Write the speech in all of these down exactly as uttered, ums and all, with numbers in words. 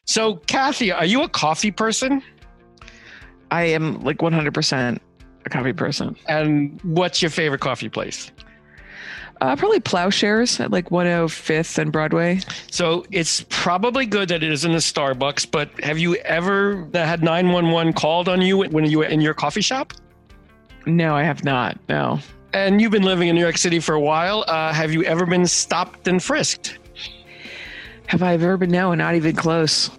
So, Kathy, are you a coffee person? I am like one hundred percent a coffee person. And what's your favorite coffee place? Uh, probably Plowshares at like one oh fifth and Broadway. So it's probably good that it isn't a Starbucks, but have you ever had nine one one called on you when you were in your coffee shop? No, I have not. No. And you've been living in New York City for a while. Uh, have you ever been stopped and frisked? Have I ever been? No, not even close.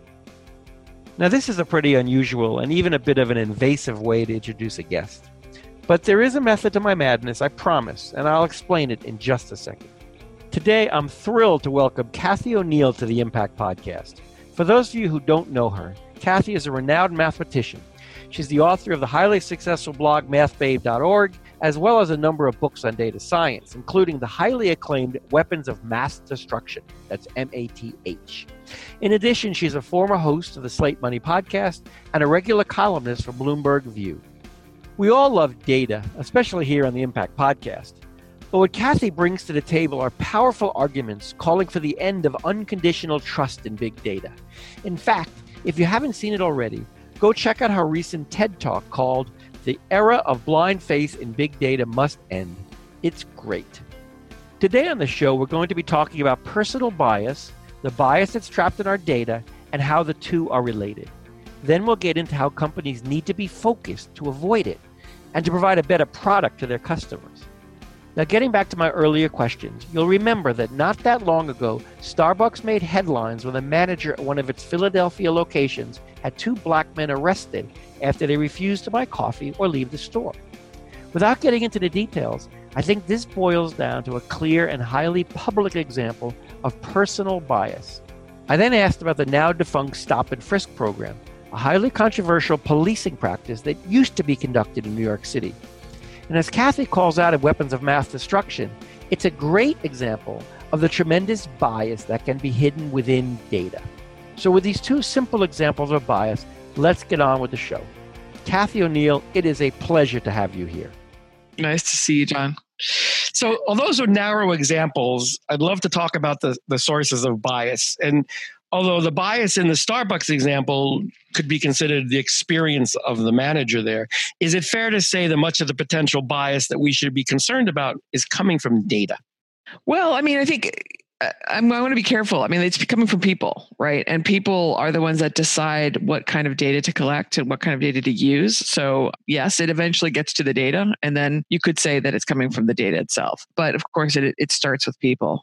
Now, this is a pretty unusual and even a bit of an invasive way to introduce a guest. But there is a method to my madness, I promise, and I'll explain it in just a second. Today, I'm thrilled to welcome Kathy O'Neill to the Impact Podcast. For those of you who don't know her, Kathy is a renowned mathematician. She's the author of the highly successful blog math babe dot org, as well as a number of books on data science, including the highly acclaimed Weapons of Mass Destruction. That's M A T H. In addition, she's a former host of the Slate Money podcast and a regular columnist for Bloomberg View. We all love data, especially here on the Impact Podcast. But what Kathy brings to the table are powerful arguments calling for the end of unconditional trust in big data. In fact, if you haven't seen it already, go check out her recent TED Talk called The Era of Blind Faith in Big Data Must End. It's great. Today on the show, we're going to be talking about personal bias, the bias that's trapped in our data, and how the two are related. Then we'll get into how companies need to be focused to avoid it and to provide a better product to their customers. Now, getting back to my earlier questions, you'll remember that not that long ago, Starbucks made headlines when a manager at one of its Philadelphia locations had two black men arrested after they refused to buy coffee or leave the store. Without getting into the details, I think this boils down to a clear and highly public example of personal bias. I then asked about the now defunct Stop and Frisk program, a highly controversial policing practice that used to be conducted in New York City. And as Kathy calls out in Weapons of Mass Destruction, it's a great example of the tremendous bias that can be hidden within data. So with these two simple examples of bias, let's get on with the show. Kathy O'Neill, it is a pleasure to have you here. Nice to see you, John. So, although those are narrow examples, I'd love to talk about the, the sources of bias. And although the bias in the Starbucks example could be considered the experience of the manager there, is it fair to say that much of the potential bias that we should be concerned about is coming from data? Well, I mean, I think I'm, I want to be careful. I mean, it's coming from people, right? And people are the ones that decide what kind of data to collect and what kind of data to use. So yes, it eventually gets to the data, and then you could say that it's coming from the data itself. But of course, it, it starts with people.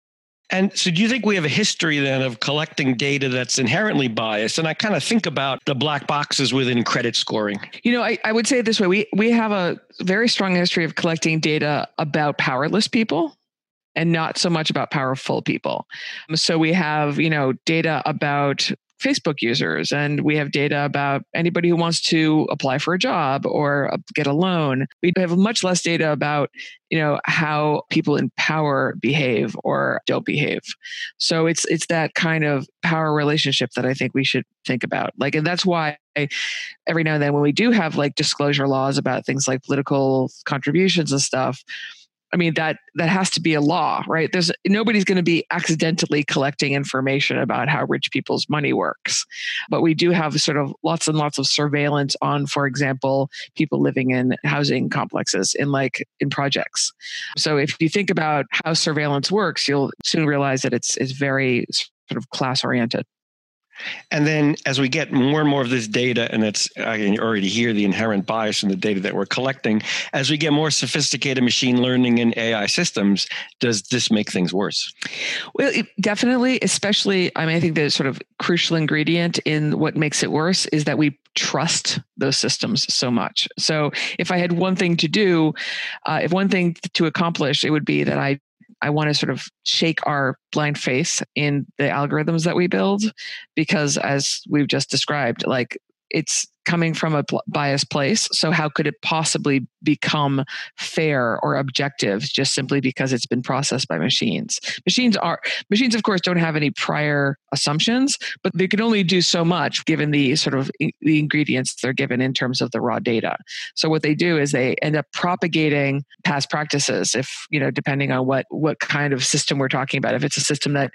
And so do you think we have a history then of collecting data that's inherently biased? And I kind of think about the black boxes within credit scoring. You know, I, I would say it this way. We, we have a very strong history of collecting data about powerless people and not so much about powerful people. So we have, you know, data about Facebook users, and we have data about anybody who wants to apply for a job or get a loan. We have much less data about, you know, how people in power behave or don't behave. So it's it's that kind of power relationship that I think we should think about. Like, and that's why every now and then when we do have like disclosure laws about things like political contributions and stuff, I mean, that that has to be a law, right? There's nobody's going to be accidentally collecting information about how rich people's money works. But we do have sort of lots and lots of surveillance on, for example, people living in housing complexes in like in projects. So if you think about how surveillance works, you'll soon realize that it's it's very sort of class oriented. And then as we get more and more of this data, and it's, I can already hear the inherent bias in the data that we're collecting, as we get more sophisticated machine learning and A I systems, does this make things worse? Well, it definitely, especially, I mean, I think the sort of crucial ingredient in what makes it worse is that we trust those systems so much. So if I had one thing to do, uh, if one thing to accomplish, it would be that I I want to sort of shake our blind faith in the algorithms that we build, because as we've just described, like it's coming from a biased place. So how could it possibly become fair or objective just simply because it's been processed by machines? Machines are machines, of course, don't have any prior assumptions, but they can only do so much given the sort of the ingredients they're given in terms of the raw data. So what they do is they end up propagating past practices, if, you know, depending on what what kind of system we're talking about. If it's a system that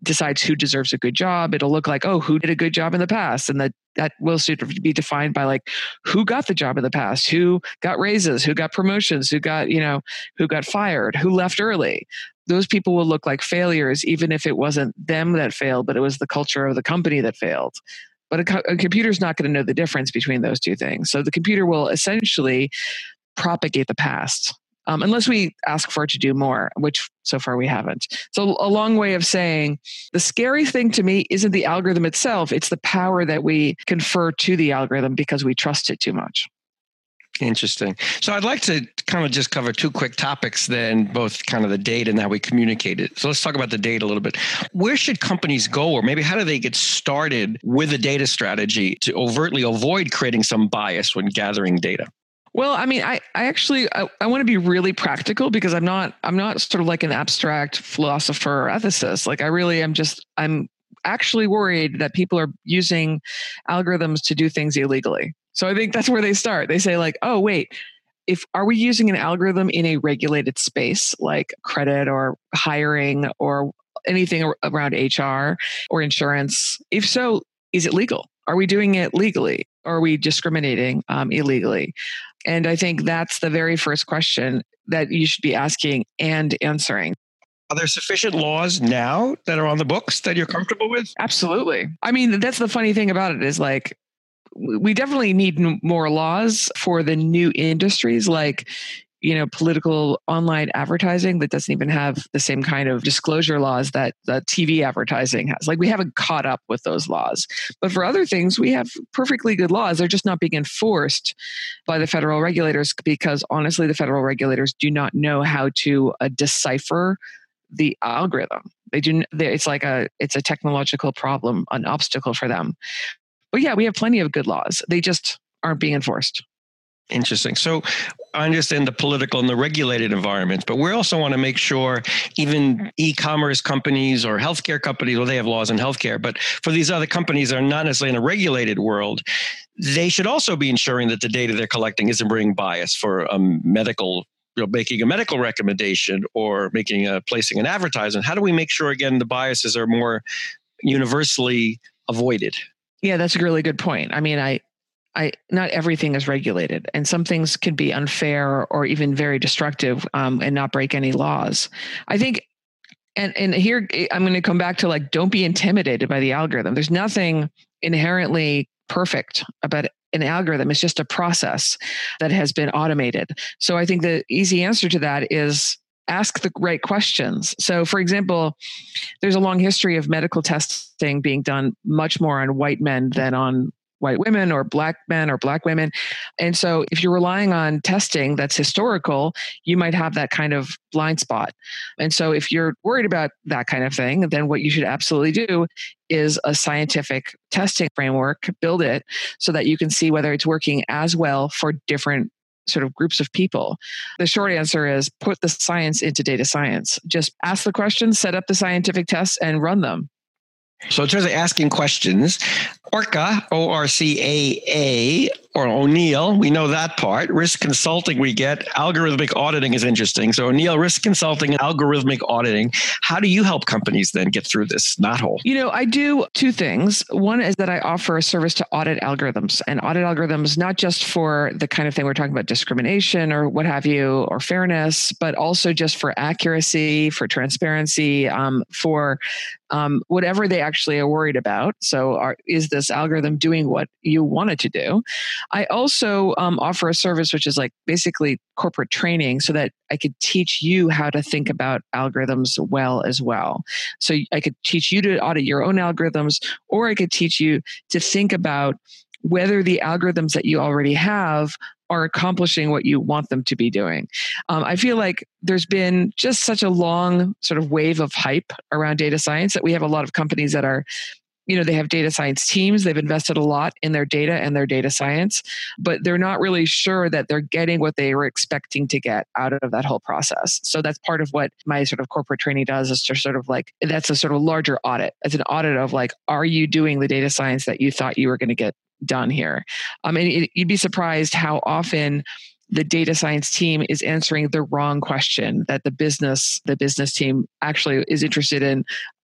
decides who deserves a good job. It'll look like, oh, who did a good job in the past? And that, that will sort of be defined by like, who got the job in the past, who got raises, who got promotions, who got, you know, who got fired, who left early. Those people will look like failures, even if it wasn't them that failed, but it was the culture of the company that failed. But a, co- a computer's not going to know the difference between those two things. So the computer will essentially propagate the past. Um, unless we ask for it to do more, which so far we haven't. So a long way of saying the scary thing to me isn't the algorithm itself, it's the power that we confer to the algorithm because we trust it too much. Interesting. So I'd like to kind of just cover two quick topics then, both kind of the data and how we communicate it. So let's talk about the data a little bit. Where should companies go, or maybe how do they get started with a data strategy to overtly avoid creating some bias when gathering data? Well, I mean, I, I actually, I, I want to be really practical because I'm not, I'm not sort of like an abstract philosopher or ethicist. Like I really am just, I'm actually worried that people are using algorithms to do things illegally. So I think that's where they start. They say like, oh, wait, if, are we using an algorithm in a regulated space like credit or hiring or anything around H R or insurance? If so, is it legal? Are we doing it legally? Or are we discriminating um, illegally? And I think that's the very first question that you should be asking and answering. Are there sufficient laws now that are on the books that you're comfortable with? Absolutely. I mean, that's the funny thing about it is like, we definitely need more laws for the new industries like, you know, political online advertising that doesn't even have the same kind of disclosure laws that the T V advertising has. Like we haven't caught up with those laws. But for other things, we have perfectly good laws. They're just not being enforced by the federal regulators because honestly, the federal regulators do not know how to uh, decipher the algorithm. They do. They, it's like a, it's a technological problem, an obstacle for them. But yeah, we have plenty of good laws. They just aren't being enforced. Interesting. So I understand the political and the regulated environments, but we also want to make sure even e-commerce companies or healthcare companies, well, they have laws in healthcare, but for these other companies that are not necessarily in a regulated world, they should also be ensuring that the data they're collecting isn't bringing bias for um, medical, you know, making a medical recommendation or making a placing an advertisement. How do we make sure, again, the biases are more universally avoided? Yeah, that's a really good point. I mean, I, I, not everything is regulated, and some things can be unfair or even very destructive um, and not break any laws. I think, and and here I'm going to come back to like, don't be intimidated by the algorithm. There's nothing inherently perfect about an algorithm. It's just a process that has been automated. So I think the easy answer to that is ask the right questions. So for example, there's a long history of medical testing being done much more on white men than on white women or black men or black women. And so if you're relying on testing that's historical, you might have that kind of blind spot. And so if you're worried about that kind of thing, then what you should absolutely do is a scientific testing framework, build it so that you can see whether it's working as well for different sort of groups of people. The short answer is put the science into data science. Just ask the questions, set up the scientific tests, and run them. So in terms of asking questions, Orca, O R C A A, or O'Neill, we know that part. Risk consulting we get. Algorithmic auditing is interesting. So O'Neill, risk consulting and algorithmic auditing. How do you help companies then get through this knothole? You know, I do two things. One is that I offer a service to audit algorithms, and audit algorithms not just for the kind of thing we're talking about, discrimination or what have you, or fairness, but also just for accuracy, for transparency, um, for um, whatever they actually are worried about. So are, is this algorithm doing what you want it to do? I also um, offer a service which is like basically corporate training so that I could teach you how to think about algorithms well as well. So I could teach you to audit your own algorithms, or I could teach you to think about whether the algorithms that you already have are accomplishing what you want them to be doing. Um, I feel like there's been just such a long sort of wave of hype around data science that we have a lot of companies that are, you know, they have data science teams. They've invested a lot in their data and their data science, but they're not really sure that they're getting what they were expecting to get out of that whole process. So that's part of what my sort of corporate training does, is to sort of like, that's a sort of larger audit. It's an audit of like, are you doing the data science that you thought you were going to get done here? Um, and it, you'd be surprised how often the data science team is answering the wrong question that the business, the business team actually is interested in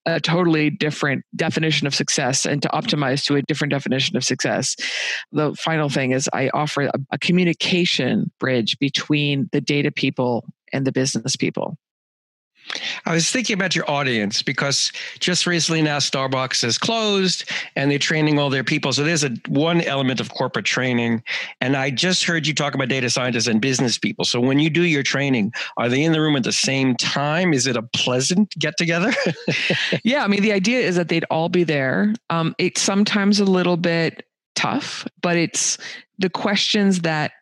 a totally different definition of success and to optimize to a different definition of success. The final thing is I offer a, a communication bridge between the data people and the business people. I was thinking about your audience because just recently now Starbucks is closed and they're training all their people. So there's a one element of corporate training. And I just heard you talk about data scientists and business people. So when you do your training, are they in the room at the same time? Is it a pleasant get together? Yeah, I mean, the idea is that they'd all be there. Um, it's sometimes a little bit tough, but it's the questions that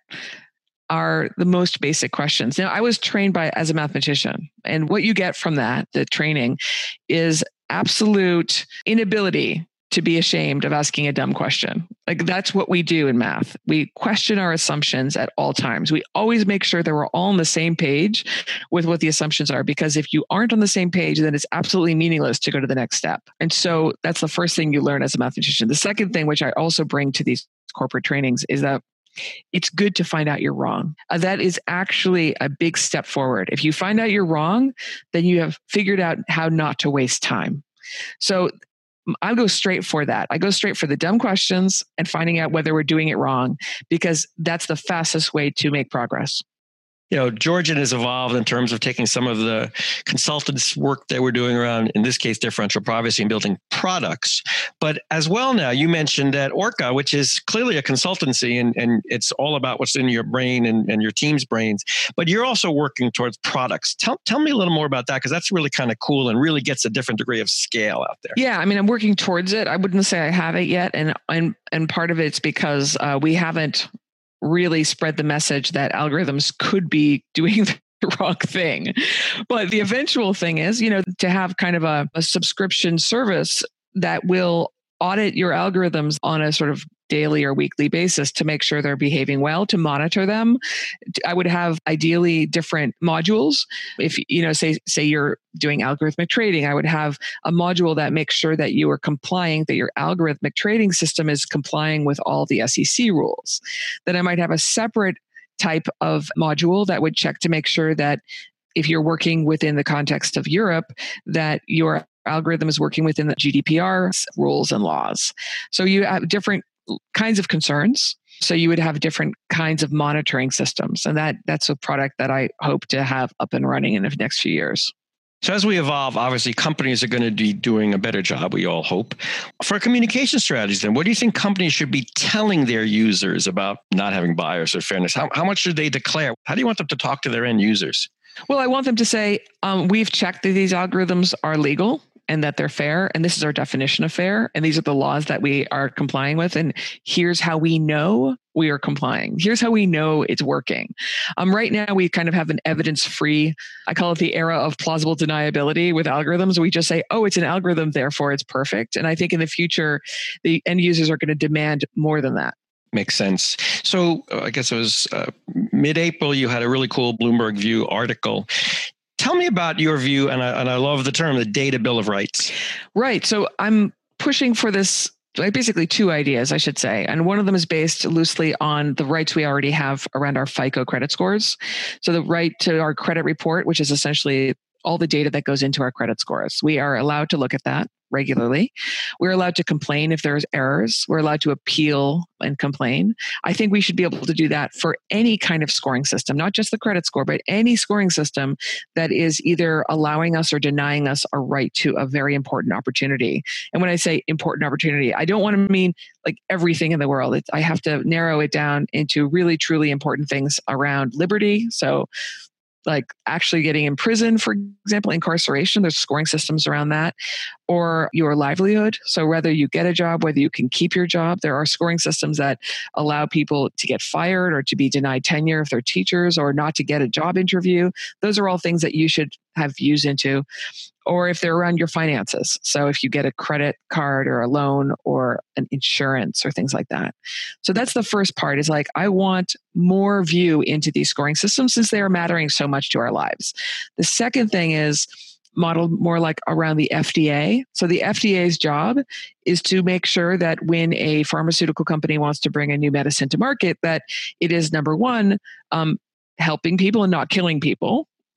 are the most basic questions. Now, I was trained by as a mathematician, and what you get from that, the training, is absolute inability to be ashamed of asking a dumb question. Like that's what we do in math. We question our assumptions at all times. We always make sure that we're all on the same page with what the assumptions are, because if you aren't on the same page, then it's absolutely meaningless to go to the next step. And so that's the first thing you learn as a mathematician. The second thing, which I also bring to these corporate trainings, is that it's good to find out you're wrong. Uh, that is actually a big step forward. If you find out you're wrong, then you have figured out how not to waste time. So I go straight for that. I go straight for the dumb questions and finding out whether we're doing it wrong, because that's the fastest way to make progress. You know, Georgian has evolved in terms of taking some of the consultants' work they were doing around, in this case, differential privacy and building products. But as well now, you mentioned that Orca, which is clearly a consultancy, and, and it's all about what's in your brain and, and your team's brains. But you're also working towards products. Tell, tell me a little more about that, because that's really kind of cool and really gets a different degree of scale out there. Yeah, I mean, I'm working towards it. I wouldn't say I have it yet. And, and, and part of it's because uh, we haven't really spread the message that algorithms could be doing the wrong thing. But the eventual thing is, you know, to have kind of a, a subscription service that will audit your algorithms on a sort of daily or weekly basis to make sure they're behaving well, to monitor them. I would have ideally different modules. If, you know, say, say you're doing algorithmic trading, I would have a module that makes sure that you are complying, that your algorithmic trading system is complying with all the S E C rules. Then I might have a separate type of module that would check to make sure that if you're working within the context of Europe, that your algorithm is working within the G D P R rules and laws. So you have different kinds of concerns. So you would have different kinds of monitoring systems. And that that's a product that I hope to have up and running in the next few years. So as we evolve, obviously companies are going to be doing a better job, we all hope. For communication strategies, then, what do you think companies should be telling their users about not having bias or fairness? How, how much should they declare? How do you want them to talk to their end users? Well, I want them to say, um, we've checked that these algorithms are legal and that they're fair. And this is our definition of fair. And these are the laws that we are complying with. And here's how we know we are complying. Here's how we know it's working. Um, right now, we kind of have an evidence-free, I call it the era of plausible deniability with algorithms. We just say, oh, it's an algorithm, therefore it's perfect. And I think in the future, the end users are going to demand more than that. Makes sense. So uh, I guess it was uh, mid-April, you had a really cool Bloomberg View article. Tell me about your view, and I, and I love the term, the data bill of rights. Right. So I'm pushing for this, like basically two ideas, I should say. And one of them is based loosely on the rights we already have around our FICO credit scores. So the right to our credit report, which is essentially all the data that goes into our credit scores. We are allowed to look at that regularly. We're allowed to complain if there's errors. We're allowed to appeal and complain. I think we should be able to do that for any kind of scoring system, not just the credit score, but any scoring system that is either allowing us or denying us a right to a very important opportunity. And when I say important opportunity, I don't want to mean like everything in the world. It's, I have to narrow it down into really, truly important things around liberty. So like actually getting in prison, for example, incarceration, there's scoring systems around that, or your livelihood. So whether you get a job, whether you can keep your job, there are scoring systems that allow people to get fired or to be denied tenure if they're teachers or not to get a job interview. Those are all things that you should have views into, or if they're around your finances. So if you get a credit card or a loan or an insurance or things like that. So that's the first part is like, I want more view into these scoring systems since they are mattering so much to our lives. The second thing is modeled more like around the F D A. So the F D A's job is to make sure that when a pharmaceutical company wants to bring a new medicine to market, that it is number one, um, helping people and not killing people.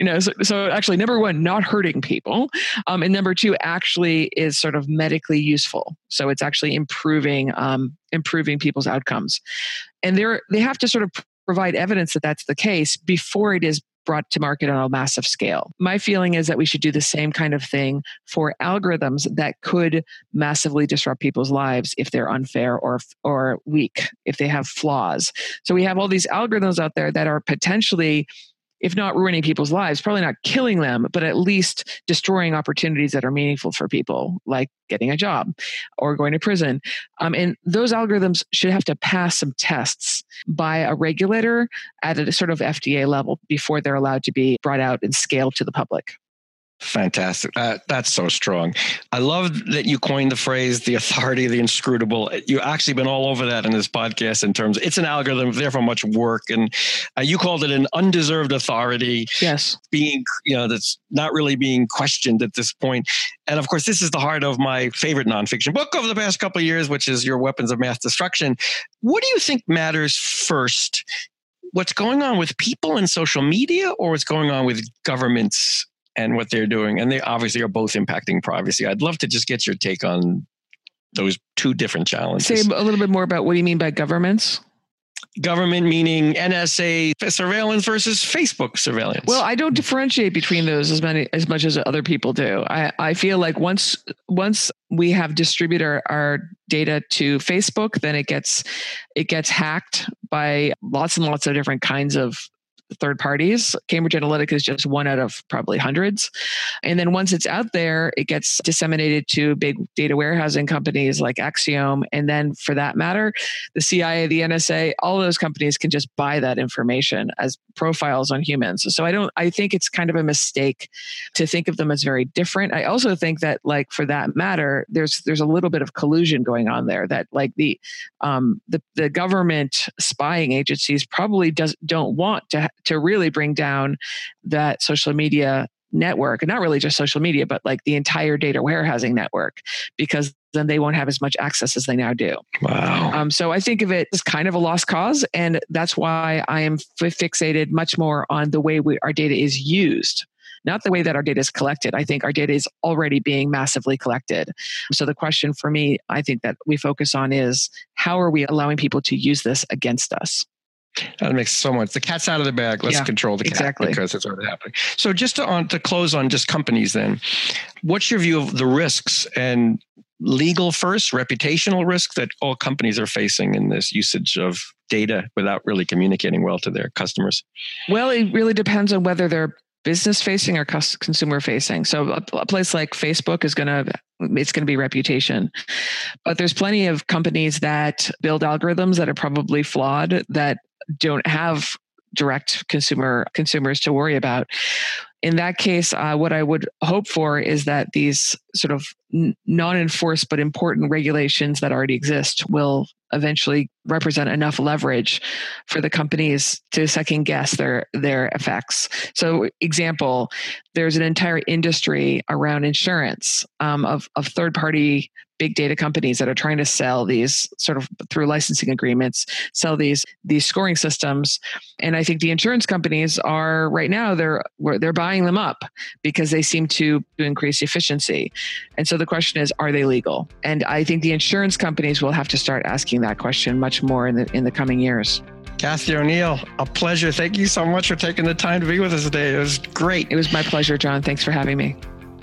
You know, so, so actually, number one, not hurting people, um, and number two, actually is sort of medically useful. So it's actually improving um, improving people's outcomes, and they're they have to sort of provide evidence that that's the case before it is brought to market on a massive scale. My feeling is that we should do the same kind of thing for algorithms that could massively disrupt people's lives if they're unfair or or weak, if they have flaws. So we have all these algorithms out there that are potentially, if not ruining people's lives, probably not killing them, but at least destroying opportunities that are meaningful for people, like getting a job or going to prison. Um, and those algorithms should have to pass some tests by a regulator at a sort of F D A level before they're allowed to be brought out and scaled to the public. Fantastic. Uh, that's so strong. I love that you coined the phrase, the authority of the inscrutable. You've actually been all over that in this podcast in terms of, it's an algorithm, therefore much work. And uh, you called it an undeserved authority. Yes. Being, you know, that's not really being questioned at this point. And of course, this is the heart of my favorite nonfiction book over the past couple of years, which is Your Weapons of Mass Destruction. What do you think matters first? What's going on with people in social media, or what's going on with governments and what they're doing? And they obviously are both impacting privacy. I'd love to just get your take on those two different challenges. Say a little bit more about what do you mean by governments? Government meaning N S A surveillance versus Facebook surveillance. Well, I don't differentiate between those as many as much as other people do. I, I feel like once once we have distributed our, our data to Facebook, then it gets it gets hacked by lots and lots of different kinds of third parties. Cambridge Analytica is just one out of probably hundreds. And then once it's out there, it gets disseminated to big data warehousing companies like Axiom. And then for that matter, the C I A, the N S A, all those companies can just buy that information as profiles on humans. So I don't, I think it's kind of a mistake to think of them as very different. I also think that, like, for that matter, there's there's a little bit of collusion going on there, that like the um, the, the government spying agencies probably does don't want to to really bring down that social media network, and not really just social media, but like the entire data warehousing network, because then they won't have as much access as they now do. Wow. Um, so I think of it as kind of a lost cause. And that's why I am f- fixated much more on the way we, our data is used, not the way that our data is collected. I think our data is already being massively collected. So the question for me, I think that we focus on is, how are we allowing people to use this against us? That makes so much. The cat's out of the bag. Let's yeah, control the cat exactly. because it's already happening. So just to, on, to close on just companies then, what's your view of the risks and legal first, reputational risk that all companies are facing in this usage of data without really communicating well to their customers? Well, it really depends on whether they're business facing or consumer facing. So a, a place like Facebook is going to, it's going to be reputation. But there's plenty of companies that build algorithms that are probably flawed, that don't have direct consumer consumers to worry about. In that case, uh, what I would hope for is that these sort of n- non-enforced but important regulations that already exist will eventually represent enough leverage for the companies to second guess their their effects. So, example, there's an entire industry around insurance um, of of third party big data companies that are trying to sell these sort of through licensing agreements, sell these these scoring systems. And I think the insurance companies are right now they're they're buying them up because they seem to increase efficiency. And so the question is, are they legal? And I think the insurance companies will have to start asking that question much more in the in the coming years. Kathy O'Neill, a pleasure. Thank you so much for taking the time to be with us today. It was great. It was my pleasure, John. Thanks for having me.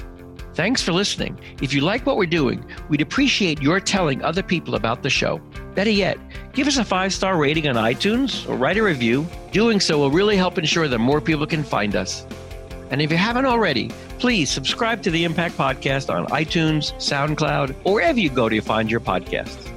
Thanks for listening. If you like what we're doing, we'd appreciate your telling other people about the show. Better yet, give us a five-star rating on iTunes or write a review. Doing so will really help ensure that more people can find us. And if you haven't already, please subscribe to the Impact Podcast on iTunes, SoundCloud, or wherever you go to find your podcasts.